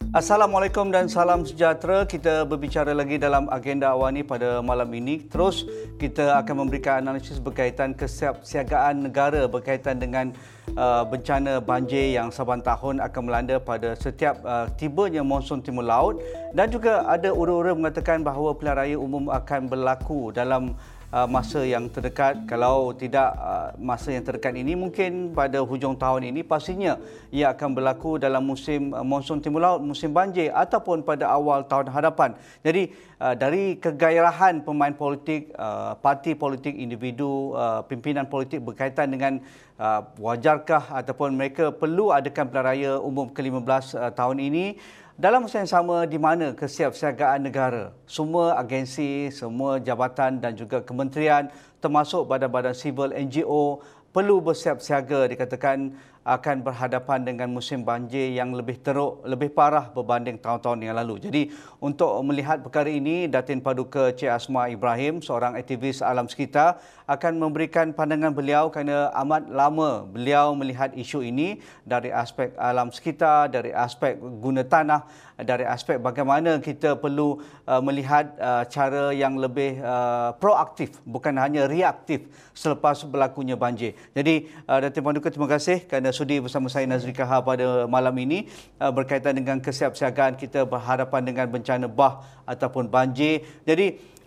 Assalamualaikum dan salam sejahtera. Kita berbicara lagi dalam agenda awani pada malam ini. Terus kita akan memberikan analisis berkaitan kesiapsiagaan negara berkaitan dengan bencana banjir yang saban tahun akan melanda pada setiap tibanya monsun timur laut, dan juga ada urus-urus mengatakan bahawa pilihan raya umum akan berlaku dalam masa yang terdekat. Kalau tidak masa yang terdekat ini, mungkin pada hujung tahun ini pastinya ia akan berlaku dalam musim monsun timur laut, musim banjir, ataupun pada awal tahun hadapan. Jadi dari kegairahan pemain politik, parti politik, individu, pimpinan politik berkaitan dengan wajarkah ataupun mereka perlu adakan pilihan raya umum ke-15 tahun ini, dalam masa yang sama di mana kesiapsiagaan negara, semua agensi, semua jabatan dan juga kementerian termasuk badan-badan sivil, NGO perlu bersiap siaga, dikatakan akan berhadapan dengan musim banjir yang lebih teruk, lebih parah berbanding tahun-tahun yang lalu. Jadi untuk melihat perkara ini, Datin Paduka Cik Asma Ibrahim, seorang aktivis alam sekitar, akan memberikan pandangan beliau kerana amat lama beliau melihat isu ini dari aspek alam sekitar, dari aspek guna tanah, dari aspek bagaimana kita perlu melihat cara yang lebih proaktif, bukan hanya reaktif selepas berlakunya banjir. Jadi Datin Paduka, terima kasih kerana sudi bersama saya Nazri Kahar pada malam ini berkaitan dengan kesiapsiagaan kita berhadapan dengan bencana bah ataupun banjir. Jadi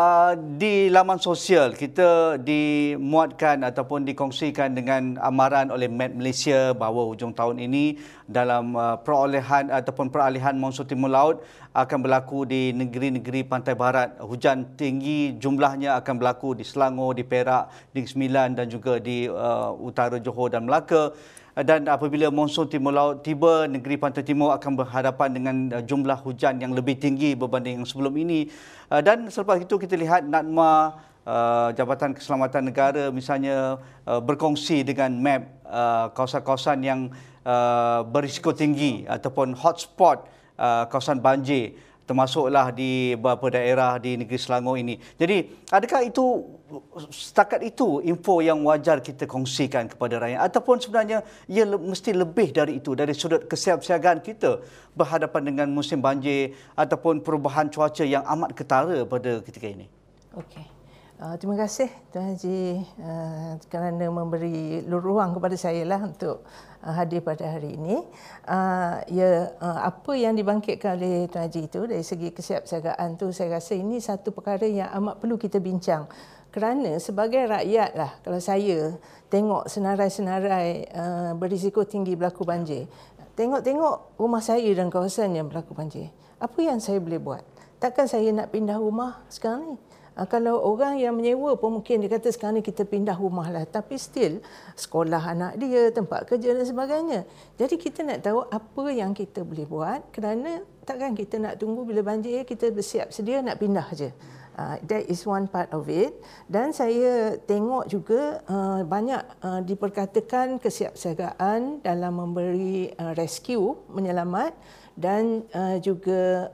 di laman sosial kita dimuatkan ataupun dikongsikan dengan amaran oleh Met Malaysia bahawa hujung tahun ini dalam perolehan ataupun peralihan monsun timur laut akan berlaku di negeri-negeri pantai barat. Hujan tinggi jumlahnya akan berlaku di Selangor, di Perak, di Sembilan dan juga di utara Johor dan Melaka. Dan apabila monsun timur laut tiba, negeri pantai timur akan berhadapan dengan jumlah hujan yang lebih tinggi berbanding yang sebelum ini. Dan selepas itu kita lihat NADMA, Jabatan Keselamatan Negara misalnya berkongsi dengan map kawasan-kawasan yang berisiko tinggi ataupun hotspot kawasan banjir, termasuklah di beberapa daerah di negeri Selangor ini. Jadi adakah itu setakat itu info yang wajar kita kongsikan kepada rakyat, ataupun sebenarnya ia mesti lebih dari itu, dari sudut kesiapsiagaan kita berhadapan dengan musim banjir ataupun perubahan cuaca yang amat ketara pada ketika ini? Okey. Terima kasih Tuan Haji kerana memberi ruang kepada saya lah untuk hadir pada hari ini. Apa yang dibangkitkan oleh Tuan Haji itu dari segi kesiapsiagaan tu, saya rasa ini satu perkara yang amat perlu kita bincang. Kerana sebagai rakyat lah, kalau saya tengok senarai-senarai berisiko tinggi berlaku banjir, tengok rumah saya dan kawasan yang berlaku banjir, apa yang saya boleh buat? Takkan saya nak pindah rumah sekarang ni? Kalau orang yang menyewa pun mungkin dia kata sekarang ni kita pindah rumah lah. Tapi still sekolah anak dia, tempat kerja dan sebagainya. Jadi kita nak tahu apa yang kita boleh buat, kerana takkan kita nak tunggu bila banjir kita bersiap sedia nak pindah je. That is one part of it. Dan saya tengok juga banyak diperkatakan kesiapsiagaan dalam memberi rescue, menyelamat, dan juga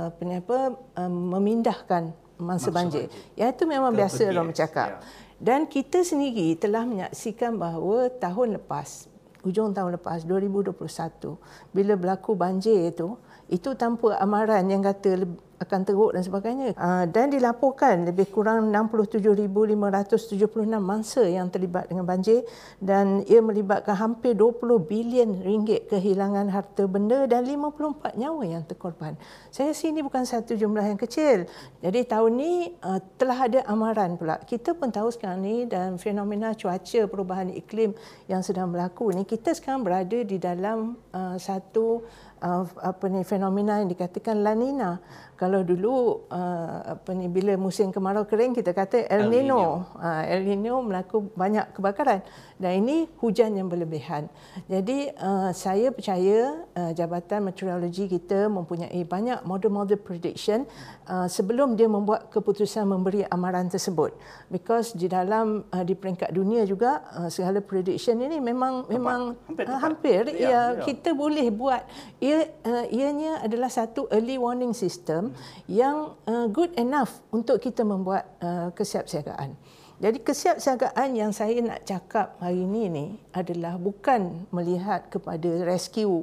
memindahkan masa banjir. Ya, itu memang biasa orang bercakap. Dan kita sendiri telah menyaksikan bahawa tahun lepas, hujung tahun lepas 2021, bila berlaku banjir itu tanpa amaran yang kata akan teruk dan sebagainya. Dan dilaporkan lebih kurang 67,576 mangsa yang terlibat dengan banjir, dan ia melibatkan hampir 20 bilion ringgit kehilangan harta benda dan 54 nyawa yang terkorban. Saya rasa ini bukan satu jumlah yang kecil. Jadi tahun ini telah ada amaran pula. Kita pun tahu sekarang ni dalam fenomena cuaca perubahan iklim yang sedang berlaku ni, kita sekarang berada di dalam satu fenomena yang dikatakan La Nina. Kalau dulu bila musim kemarau kering kita kata El Nino. El Nino berlaku banyak kebakaran. Dan ini hujan yang berlebihan. Jadi saya percaya Jabatan Meteorologi kita mempunyai banyak model-model prediction sebelum dia membuat keputusan memberi amaran tersebut. Because di dalam di peringkat dunia juga segala prediction ini memang hampir kita boleh buat. Ianya adalah satu early warning system yang good enough untuk kita membuat kesiapsiagaan. Jadi kesiapsiagaan yang saya nak cakap hari ini adalah bukan melihat kepada rescue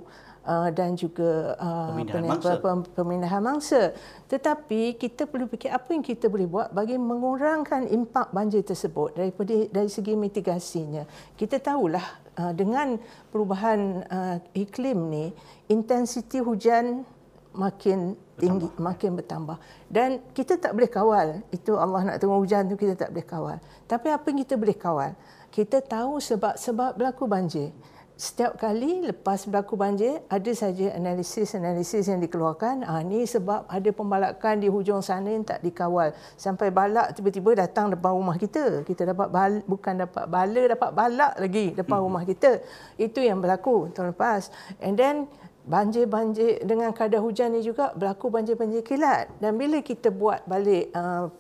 dan juga pemindahan mangsa. Tetapi kita perlu fikir apa yang kita boleh buat bagi mengurangkan impak banjir tersebut dari segi mitigasinya. Kita tahulah dengan perubahan iklim ni, intensiti hujan makin tinggi, makin bertambah. Dan kita tak boleh kawal. Itu Allah nak tunggu hujan tu kita tak boleh kawal. Tapi apa yang kita boleh kawal? Kita tahu sebab-sebab berlaku banjir. Setiap kali lepas berlaku banjir, ada saja analisis yang dikeluarkan. Ni sebab ada pembalakan di hujung sana yang tak dikawal. Sampai balak tiba-tiba datang depan rumah kita. Kita dapat bukan dapat bala, dapat balak lagi depan rumah kita. Itu yang berlaku tahun lepas. And then banjir-banjir dengan kadar hujan ni juga berlaku banjir-banjir kilat. Dan bila kita buat balik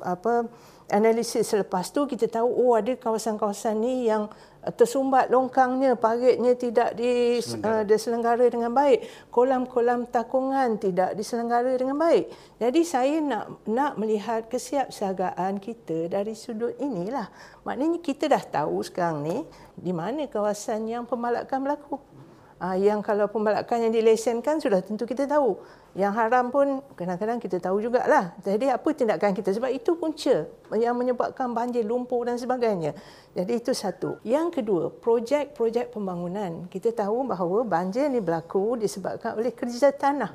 analisis selepas tu, kita tahu ada kawasan-kawasan ni yang tersumbat longkangnya, paritnya tidak diselenggara dengan baik. Kolam-kolam takungan tidak diselenggara dengan baik. Jadi saya nak melihat kesiapsiagaan kita dari sudut inilah. Maknanya kita dah tahu sekarang ni di mana kawasan yang pembalakan berlaku. Yang kalau pembalakan yang dilesenkan sudah tentu kita tahu. Yang haram pun kadang-kadang kita tahu jugalah. Jadi apa tindakan kita? Sebab itu punca yang menyebabkan banjir, lumpur dan sebagainya. Jadi itu satu. Yang kedua, projek-projek pembangunan. Kita tahu bahawa banjir ni berlaku disebabkan oleh kerja tanah.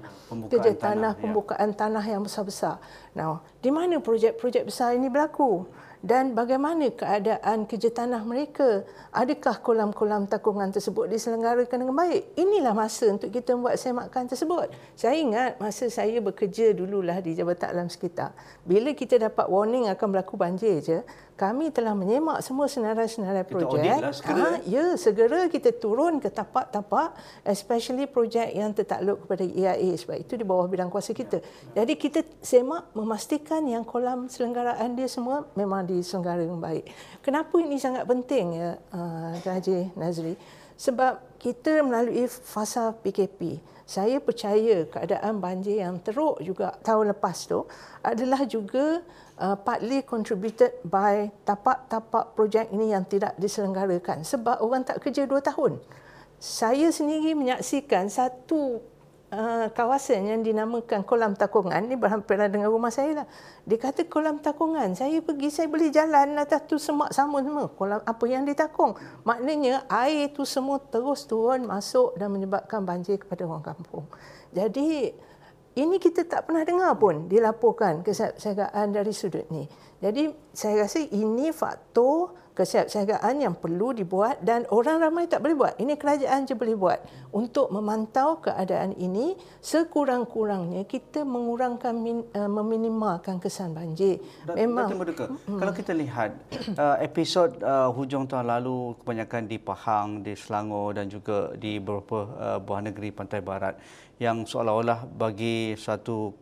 Pembukaan tanah yang besar-besar. Nah, di mana projek-projek besar ini berlaku? Dan bagaimana keadaan kerja tanah mereka? Adakah kolam-kolam takungan tersebut diselenggarakan dengan baik? Inilah masa untuk kita membuat semakan tersebut. Saya ingat masa saya bekerja dululah di Jabatan Alam Sekitar. Bila kita dapat warning akan berlaku banjir je, kami telah menyemak semua senarai-senarai projek. Segera kita turun ke tapak-tapak, especially projek yang tertakluk kepada EIA sebab itu di bawah bidang kuasa kita. Jadi kita semak memastikan yang kolam selenggaraan dia semua memang diselenggara dengan baik. Kenapa ini sangat penting ya, Haji Nazri? Sebab kita melalui fasa PKP, saya percaya keadaan banjir yang teruk juga tahun lepas tu adalah juga partly contributed by tapak-tapak projek ini yang tidak diselenggarakan. Sebab orang tak kerja 2 tahun. Saya sendiri menyaksikan satu kawasan yang dinamakan Kolam Takungan, ni berhampiran dengan rumah saya lah. Dia kata kolam takungan. Saya pergi, saya boleh jalan atas tu semak sama semua. Kolam apa yang ditakung. Maknanya air tu semua terus turun, masuk dan menyebabkan banjir kepada orang kampung. Jadi ini kita tak pernah dengar pun dilaporkan kesiapsiagaan dari sudut ni. Jadi saya rasa ini faktor kesiapsiagaan yang perlu dibuat dan orang ramai tak boleh buat. Ini kerajaan je boleh buat untuk memantau keadaan ini. Sekurang-kurangnya kita mengurangkan, meminimalkan kesan banjir. Memang kalau kita lihat episod hujung tahun lalu kebanyakan di Pahang, di Selangor dan juga di beberapa buah negeri pantai barat yang seolah-olah bagi satu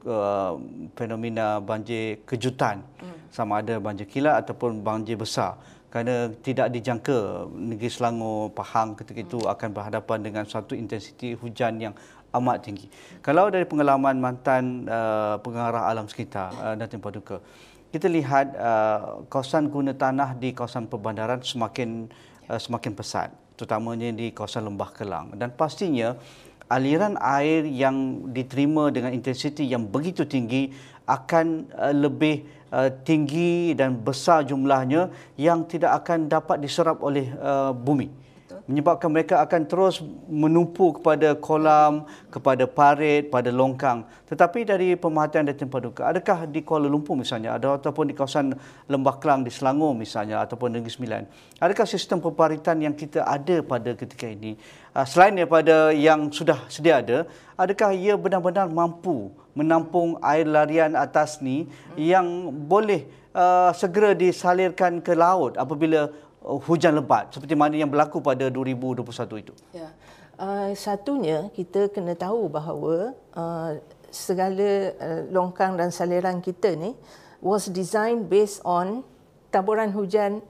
fenomena banjir kejutan, sama ada banjir kilat ataupun banjir besar, kerana tidak dijangka negeri Selangor, Pahang ketika itu akan berhadapan dengan satu intensiti hujan yang amat tinggi. Kalau dari pengalaman mantan pengarah alam sekitar Datin Paduka, kita lihat kawasan guna tanah di kawasan perbandaran semakin pesat, terutamanya di kawasan Lembah Kelang, dan pastinya aliran air yang diterima dengan intensiti yang begitu tinggi akan lebih tinggi dan besar jumlahnya yang tidak akan dapat diserap oleh bumi. Menyebabkan mereka akan terus menumpu kepada kolam, kepada parit, pada longkang. Tetapi dari pemerhatian Datin Paduka, adakah di Kuala Lumpur misalnya, ataupun di kawasan Lembah Kelang di Selangor misalnya, ataupun Negeri Sembilan, adakah sistem peparitan yang kita ada pada ketika ini, selain daripada yang sudah sedia ada, adakah ia benar-benar mampu menampung air larian atas ni yang boleh segera disalirkan ke laut apabila hujan lebat seperti mana yang berlaku pada 2021 itu? Ya. Satunya kita kena tahu bahawa segala longkang dan saliran kita ni was designed based on taburan hujan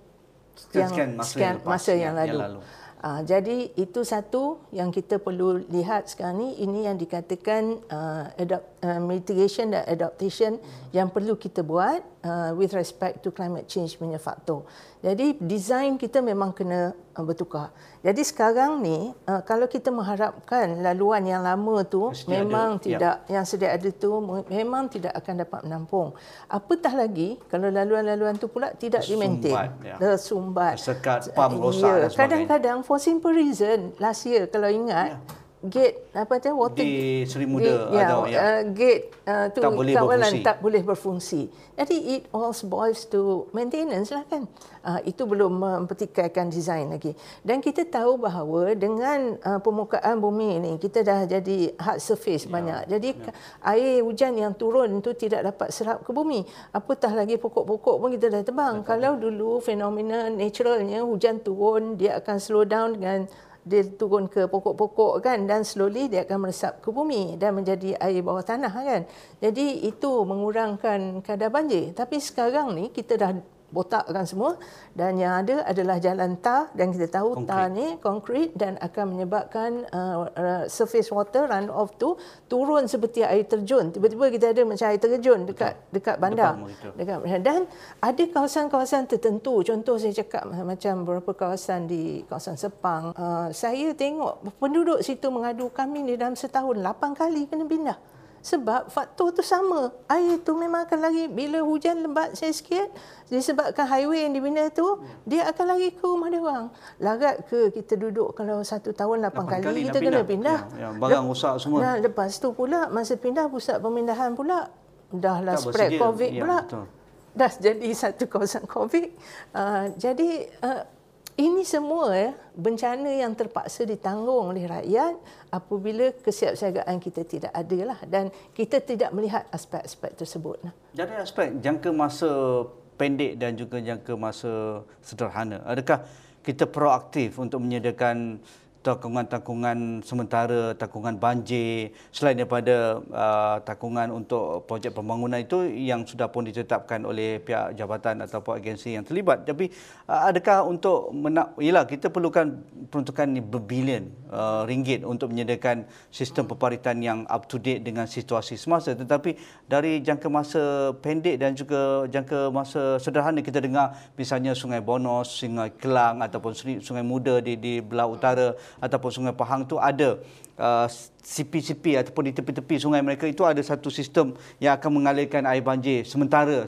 sekian masa yang lalu. Jadi itu satu yang kita perlu lihat sekarang ni. Ini yang dikatakan mitigation dan adaptation yang perlu kita buat with respect to climate change punya faktor. Jadi design kita memang kena bertukar. Jadi sekarang ni kalau kita mengharapkan laluan yang lama tu memang tidak yang sedia ada tu memang tidak akan dapat menampung. Apatah lagi kalau laluan-laluan tu pula tidak di-maintain. Tersumbat. Tersekat, pam rosak dan sebagainya. Kadang-kadang for simple reason last year kalau ingat gate water di Seri Muda gate tu kawalan tak boleh berfungsi. Jadi it all boils to maintenance lah kan. Itu belum mempertikaikan design lagi. Dan kita tahu bahawa dengan permukaan bumi ini kita dah jadi hard surface banyak. Jadi air hujan yang turun tu tidak dapat serap ke bumi. Apatah lagi pokok-pokok pun kita dah tebang. Kalau dulu fenomena naturalnya hujan turun dia akan slow down dengan dia turun ke pokok-pokok kan dan slowly dia akan meresap ke bumi dan menjadi air bawah tanah kan. Jadi itu mengurangkan kadar banjir. Tapi sekarang ni kita dah botakkan semua dan yang ada adalah jalan tar dan kita tahu tar ni konkrit dan akan menyebabkan surface water run off tu turun seperti air terjun. Tiba-tiba kita ada macam air terjun dekat bandar. Dan ada kawasan-kawasan tertentu, contoh saya cakap macam beberapa kawasan di kawasan Sepang, saya tengok penduduk situ mengadu kami ni dalam setahun 8 kali kena pindah. Sebab faktor tu sama. Air tu memang akan lari. Bila hujan lebat sikit, disebabkan highway yang dibina tu, dia akan lari ke rumah dia orang. Larat ke kita duduk kalau 1 tahun 8 kali kita kena pindah. Barang rosak semua. Nah, lepas tu pula, masa pindah pusat pemindahan pula, dahlah spread COVID pula. Betul. Dah jadi satu kawasan COVID. Jadi, ini semua bencana yang terpaksa ditanggung oleh rakyat apabila kesiapsiagaan kita tidak ada lah dan kita tidak melihat aspek-aspek tersebut. Dari aspek jangka masa pendek dan juga jangka masa sederhana, adakah kita proaktif untuk menyediakan takungan-takungan sementara, takungan banjir selain daripada takungan untuk projek pembangunan itu yang sudah pun ditetapkan oleh pihak jabatan ataupun agensi yang terlibat. Tapi adakah untuk ialah kita perlukan peruntukan berbilion ringgit untuk menyediakan sistem peparitan yang up to date dengan situasi semasa, tetapi dari jangka masa pendek dan juga jangka masa sederhana kita dengar misalnya Sungai Bonos, Sungai Kelang ataupun Sungai Muda di belah utara ataupun Sungai Pahang tu ada sipi-sipi ataupun di tepi-tepi sungai mereka itu ada satu sistem yang akan mengalirkan air banjir sementara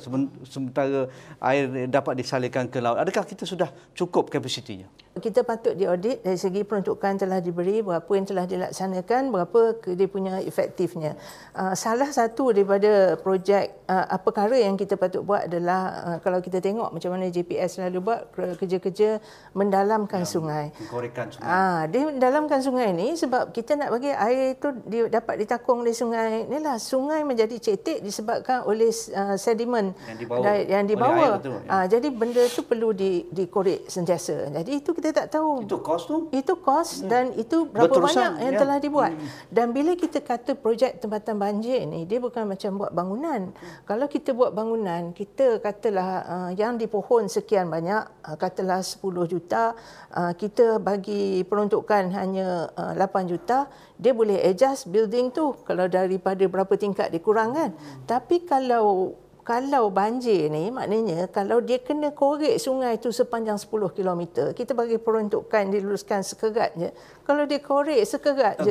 air dapat disalurkan ke laut. Adakah kita sudah cukup kapasitinya? Kita patut diaudit dari segi peruntukan telah diberi, berapa yang telah dilaksanakan, berapa dia punya efektifnya. Salah satu daripada projek perkara yang kita patut buat adalah kalau kita tengok macam mana JPS selalu buat kerja-kerja mendalamkan sungai. Mengkorekkan sungai. Dia mendalamkan sungai ni sebab kita nak bagi air itu dapat ditakung di sungai. Inilah sungai menjadi cetek disebabkan oleh sedimen yang dibawa. Jadi benda tu perlu dikorek sentiasa. Jadi itu kita tak tahu. Itu kos tu? Itu kos dan itu berapa banyak yang telah dibuat. Dan bila kita kata projek tempatan banjir ni, dia bukan macam buat bangunan. Kalau kita buat bangunan, kita katalah yang di pohon sekian banyak, katalah 10 juta, kita bagi peruntukan hanya 8 juta, dia boleh adjust building tu kalau daripada berapa tingkat dikurangkan. Tapi kalau banjir ni, maknanya kalau dia kena korek sungai tu sepanjang 10 km, kita bagi peruntukan diluruskan sekerat je. Kalau dia korek sekerat je,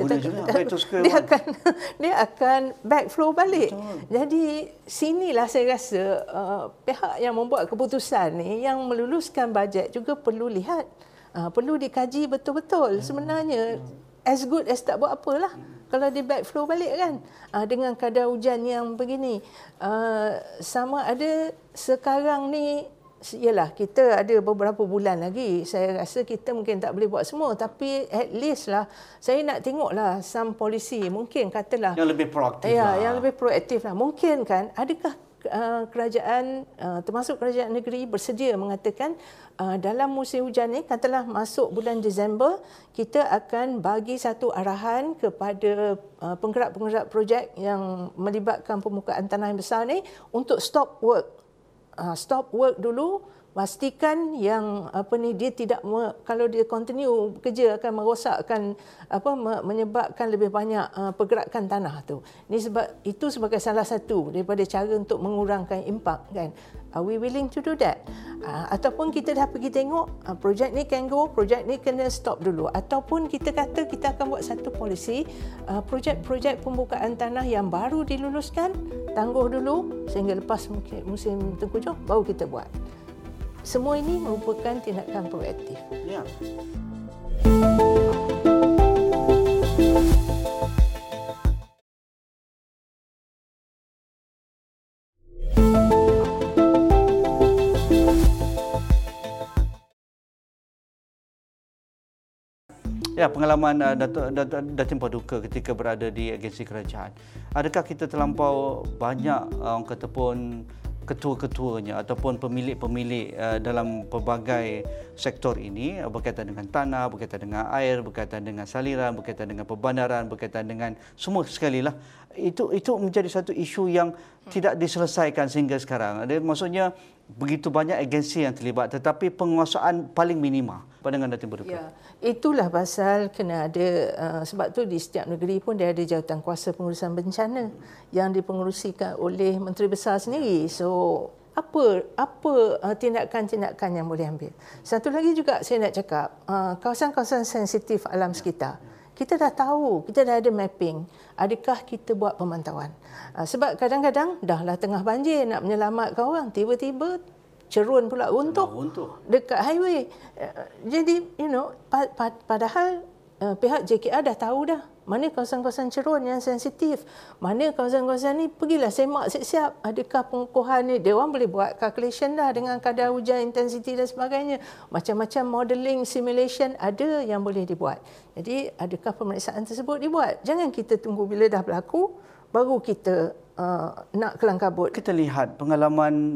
dia akan backflow balik. Betul. Jadi sinilah saya rasa pihak yang membuat keputusan ni, yang meluluskan bajet juga perlu lihat, perlu dikaji betul-betul. Sebenarnya as good as tak buat apalah. Kalau dia backflow balik kan, dengan kadar hujan yang begini. Sama ada sekarang ni, yalah kita ada beberapa bulan lagi. Saya rasa kita mungkin tak boleh buat semua. Tapi at least lah, saya nak tengoklah some policy. Mungkin katalah. Yang lebih proaktif lah. Yang lebih proaktif lah. Mungkin kan, adakah kerajaan, termasuk kerajaan negeri bersedia mengatakan dalam musim hujan ni, katalah masuk bulan Disember, kita akan bagi satu arahan kepada penggerak-penggerak projek yang melibatkan permukaan tanah yang besar ni untuk stop work. Stop work dulu, pastikan yang dia tidak kalau dia continue bekerja akan merosakkan menyebabkan lebih banyak pergerakan tanah tu. Itu sebagai salah satu daripada cara untuk mengurangkan impak, kan. Are we willing to do that? Ataupun kita dah pergi tengok projek ni can go, projek ni kena stop dulu, ataupun kita kata kita akan buat satu polisi projek-projek pembukaan tanah yang baru diluluskan tangguh dulu sehingga lepas musim tengkujuh baru kita buat. Semua ini merupakan tindakan proaktif. Ya. Ya, pengalaman Datin Paduka ketika berada di agensi kerajaan. Adakah kita terlampau banyak orang kata pun ketua-ketuanya ataupun pemilik-pemilik dalam pelbagai sektor ini berkaitan dengan tanah, berkaitan dengan air, berkaitan dengan saliran, berkaitan dengan perbandaran, berkaitan dengan semua sekali lah. Itu menjadi satu isu yang tidak diselesaikan sehingga sekarang. Maksudnya begitu banyak agensi yang terlibat tetapi penguasaan paling minima. Pandangan Datin Paduka. Ya, itulah pasal kena ada sebab tu di setiap negeri pun dia ada jawatan kuasa pengurusan bencana yang dipengerusikan oleh Menteri Besar sendiri. So apa tindakan-tindakan yang boleh ambil. Satu lagi juga saya nak cakap, kawasan-kawasan sensitif alam sekitar. Kita dah tahu, kita dah ada mapping. Adakah kita buat pemantauan? Sebab kadang-kadang dahlah tengah banjir nak menyelamatkan orang, tiba-tiba cerun pula runtuh dekat highway. Jadi, padahal pihak JKR dah tahu dah mana kawasan-kawasan cerun yang sensitif, mana kawasan-kawasan ni, pergilah semak siap-siap. Adakah pengukuhan ni, dia orang boleh buat calculation dah dengan kadar hujan, intensity dan sebagainya. Macam-macam modelling, simulation ada yang boleh dibuat. Jadi, adakah pemeriksaan tersebut dibuat? Jangan kita tunggu bila dah berlaku, baru kita nak kelang kabut. Kita lihat pengalaman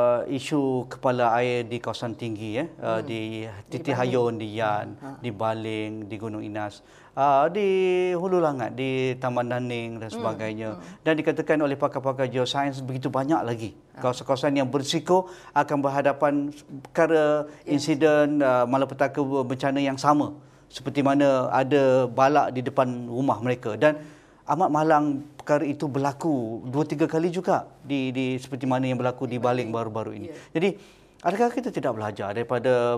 isu kepala air di kawasan tinggi di Titi Hayun, di Yan, di Baling, di Gunung Inas, di Hulu Langat, di Taman Daning dan sebagainya. Dan dikatakan oleh pakar-pakar geosains begitu banyak lagi kawasan-kawasan yang berisiko akan berhadapan perkara insiden malapetaka bencana yang sama seperti mana ada balak di depan rumah mereka. Dan amat malang perkara itu berlaku 2-3 kali juga di seperti mana yang berlaku di Baling baru-baru ini. Jadi adakah kita tidak belajar daripada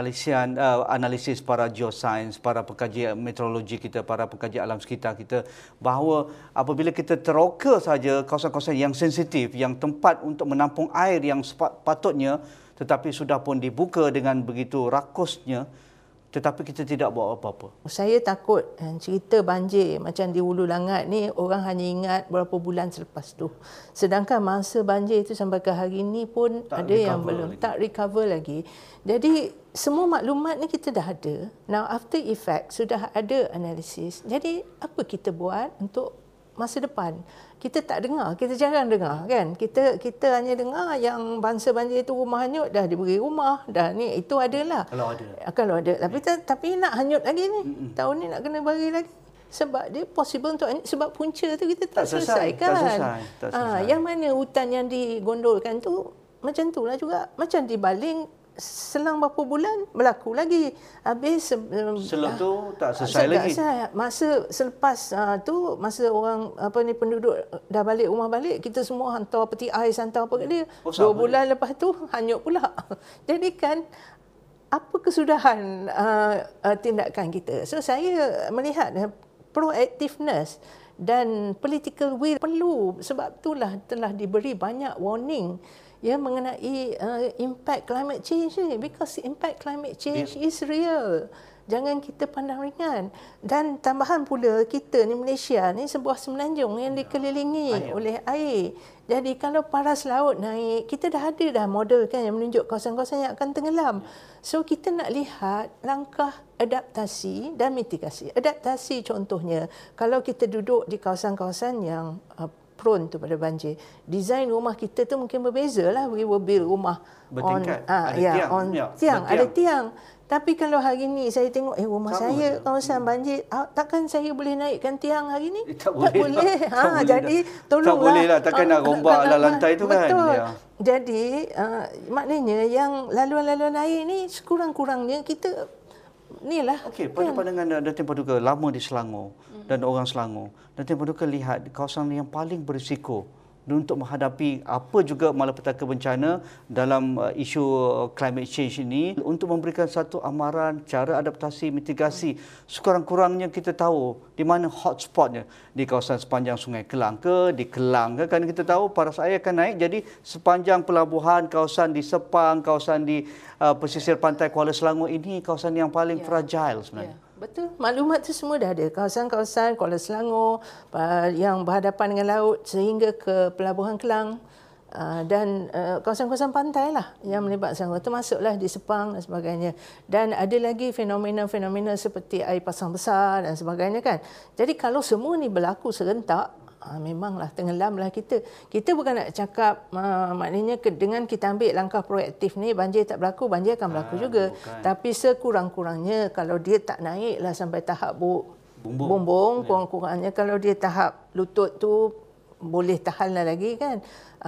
analisis para geosains, para pekaji meteorologi kita, para pekaji alam sekitar kita, bahawa apabila kita teroka saja kawasan-kawasan yang sensitif, yang tempat untuk menampung air yang sepatutnya tetapi sudah pun dibuka dengan begitu rakusnya, tetapi kita tidak buat apa-apa. Saya takut cerita banjir macam di Hulu Langat ni orang hanya ingat beberapa bulan selepas tu. Sedangkan masa banjir itu sampai ke hari ini pun tak ada yang belum tak recover lagi. Jadi semua maklumat ni kita dah ada. Now after effect sudah ada analisis. Jadi apa kita buat untuk masa depan? Kita tak dengar, kita jarang dengar, kan. Kita hanya dengar yang bangsa banjir itu rumah hanyut, dah diberi rumah, dah ni itu adalah. Kalau ada. Tapi nak hanyut lagi ni. Tahun ni nak kena bagi lagi. Sebab dia possible untuk hanyut, sebab punca tu kita tak selesaikan. Tak selesai. Yang mana hutan yang digondolkan tu macam itulah juga. Macam di Baling, selang beberapa bulan berlaku lagi. Habis selok tu tak selesai lagi. Masa selepas tu masa orang penduduk dah balik rumah balik, kita semua hantar peti ais, hantar apa kat dia. 2 bulan lepas tu hanyut pula. Jadi kan apa kesudahan tindakan kita? So saya melihat proactiveness dan political will perlu, sebab itulah telah diberi banyak warning mengenai impact climate change ni, because impact climate change is real. Jangan kita pandang ringan. Dan tambahan pula, kita ni Malaysia ni sebuah semenanjung yang dikelilingi oleh air. Jadi kalau paras laut naik, kita dah ada model kan yang menunjuk kawasan-kawasan yang akan tenggelam. So kita nak lihat langkah adaptasi dan mitigasi. Adaptasi contohnya, kalau kita duduk di kawasan-kawasan yang prone tu pada banjir, desain rumah kita tu mungkin berbeza lah. We will build rumah bertingkat, ada tiang. Ada tiang. Tapi kalau hari ni saya tengok rumah Sama saya je. kawasan banjir, takkan saya boleh naikkan tiang hari ni? Tak boleh. Tak boleh. Jadi tolonglah. Tak boleh lah, takkan nak rombak lah lantai tu kan. Betul. Ya. Jadi maknanya yang laluan-laluan air ni sekurang-kurangnya kita inilah. Okey, pada pandangan Datin Paduka lama di Selangor dan orang Selangor, Datin Paduka lihat kawasan yang paling berisiko untuk menghadapi apa juga malapetaka bencana dalam isu climate change ini, untuk memberikan satu amaran cara adaptasi mitigasi. Sekurang-kurangnya kita tahu di mana hotspotnya, di kawasan sepanjang Sungai Kelang ke, di Kelang ke, kan kita tahu paras air akan naik, jadi sepanjang pelabuhan, kawasan di Sepang, kawasan di pesisir pantai Kuala Selangor ini kawasan yang paling fragile sebenarnya. Betul. Maklumat itu semua dah ada. Kawasan-kawasan Kuala Selangor yang berhadapan dengan laut sehingga ke Pelabuhan Kelang dan kawasan-kawasan pantai lah yang melibatkan Selangor. Termasuklah di Sepang dan sebagainya. Dan ada lagi fenomena-fenomena seperti air pasang besar dan sebagainya kan. Jadi kalau semua ni berlaku serentak, memanglah tenggelamlah kita. Kita bukan nak cakap maknanya dengan kita ambil langkah proaktif ni banjir tak berlaku, banjir akan berlaku juga. Bukan. Tapi sekurang-kurangnya kalau dia tak naiklah sampai tahap bumbung, kurang-kurangnya kalau dia tahap lutut tu boleh tahanlah lagi kan.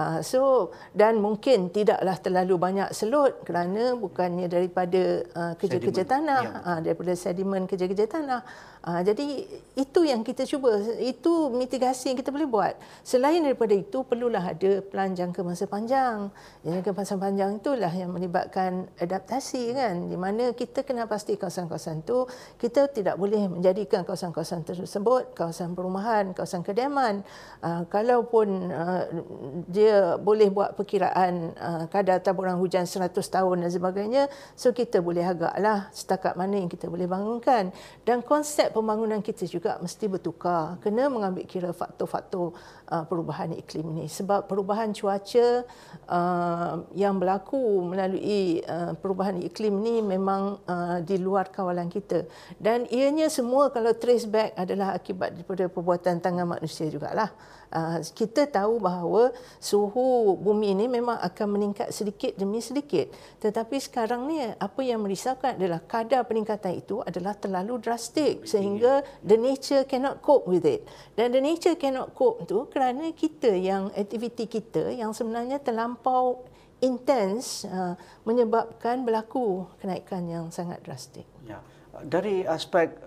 Dan mungkin tidaklah terlalu banyak selut kerana bukannya daripada kerja-kerja tanah, daripada sedimen kerja-kerja tanah. Jadi itu yang kita cuba, itu mitigasi yang kita boleh buat. Selain daripada itu perlulah ada pelan jangka masa panjang. Jangka masa panjang itulah yang melibatkan adaptasi kan, di mana kita kena pasti kawasan-kawasan itu kita tidak boleh menjadikan kawasan-kawasan tersebut kawasan perumahan, kawasan kediaman. Kalaupun dia boleh buat perkiraan kadar taburan hujan 100 tahun dan sebagainya, so kita boleh agaklah setakat mana yang kita boleh bangunkan. Dan konsep pembangunan kita juga mesti bertukar, kena mengambil kira faktor-faktor perubahan iklim ini, sebab perubahan cuaca yang berlaku melalui perubahan iklim ini memang di luar kawalan kita, dan ianya semua kalau trace back adalah akibat daripada perbuatan tangan manusia jugalah. Kita tahu bahawa suhu bumi ini memang akan meningkat sedikit demi sedikit. Tetapi sekarang ni apa yang merisaukan adalah kadar peningkatan itu adalah terlalu drastik sehingga the nature cannot cope with it. Dan the nature cannot cope tu kerana kita yang aktiviti kita yang sebenarnya terlampau intens menyebabkan berlaku kenaikan yang sangat drastik. Ya. Dari aspek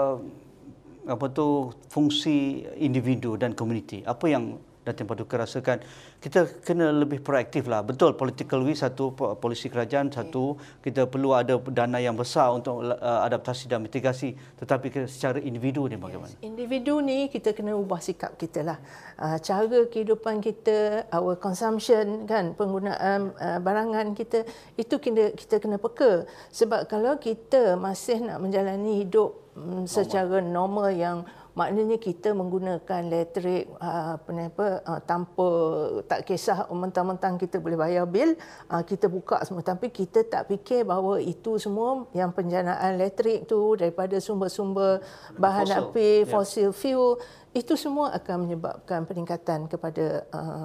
fungsi individu dan komuniti, apa yang Datin Paduka rasakan kita kena lebih proaktif lah. Betul, political will satu, polisi kerajaan satu, kita perlu ada dana yang besar untuk adaptasi dan mitigasi, tetapi secara individu ni bagaimana? Individu ni kita kena ubah sikap kita lah. Cara kehidupan kita, our consumption kan, penggunaan barangan kita, itu kita kena peka. Sebab kalau kita masih nak menjalani hidup secara normal yang maknanya kita menggunakan elektrik tanpa tak kisah mentang-mentang kita boleh bayar bil, kita buka semua, tapi kita tak fikir bahawa itu semua yang penjanaan elektrik tu daripada sumber-sumber bahan api fossil fuel, itu semua akan menyebabkan peningkatan kepada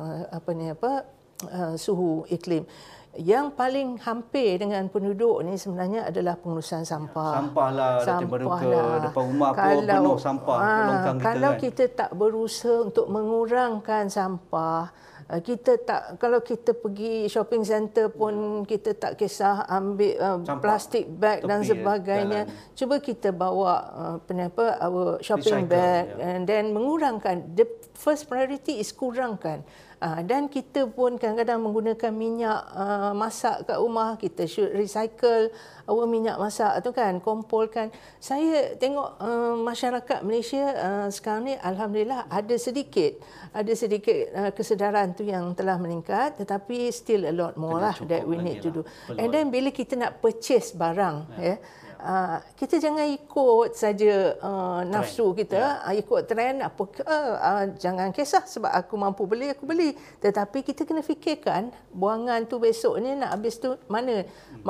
suhu iklim. Yang paling hampir dengan penduduk ni sebenarnya adalah pengurusan sampah. Sampah lah, Datin Paduka, depan rumah pun penuh sampah longkang kita. Kalau kan? kita tak berusaha untuk mengurangkan sampah, kalau kita pergi shopping center pun kita tak kisah ambil plastik bag dan sebagainya. Cuba kita bawa our shopping bag and then mengurangkan. The first priority is kurangkan. Dan kita pun kadang-kadang menggunakan minyak masak kat rumah, kita should recycle our minyak masak tu kan, kompolkan. Saya tengok masyarakat Malaysia sekarang ni alhamdulillah ada sedikit kesedaran tu yang telah meningkat, tetapi still a lot more lah that we need to do. And then bila kita nak purchase barang, kita jangan ikut saja nafsu kita, ikut trend jangan kisah sebab aku mampu beli, aku beli. Tetapi kita kena fikirkan buangan tu besok ni nak habis tu mana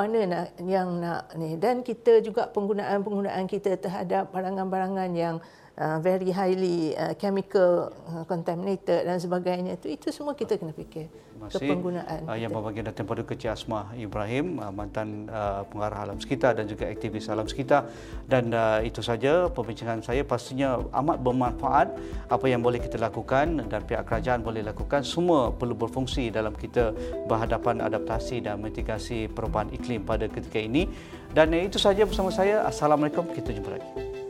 yang nak ni. Dan kita juga penggunaan kita terhadap barangan-barangan yang very highly chemical contaminated dan sebagainya, itu semua kita kena fikir kepenggunaan. Yang berbahagia Datin Paduka Cik Asmah Ibrahim, mantan pengarah Alam Sekitar dan juga aktivis Alam Sekitar. Dan itu saja perbincangan saya, pastinya amat bermanfaat. Apa yang boleh kita lakukan dan pihak kerajaan boleh lakukan, semua perlu berfungsi dalam kita berhadapan adaptasi dan mitigasi perubahan iklim pada ketika ini. Dan itu saja bersama saya. Assalamualaikum, kita jumpa lagi.